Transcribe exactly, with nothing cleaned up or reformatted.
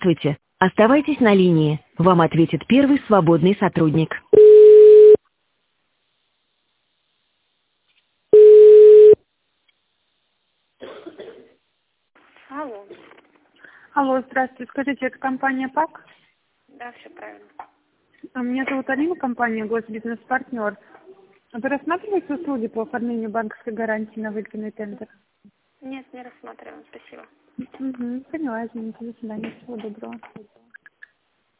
Здравствуйте. Оставайтесь на линии. Вам ответит первый свободный сотрудник. Алло. Алло, здравствуйте. Скажите, это компания ПАК? Да, все правильно. А Меня зовут Алина, компания Госбизнес-партнер. Вы рассматриваете услуги по оформлению банковской гарантии на выигранный тендер? Нет, не рассматриваем, спасибо. Угу, поняла, извините. До свидания. Всего доброго.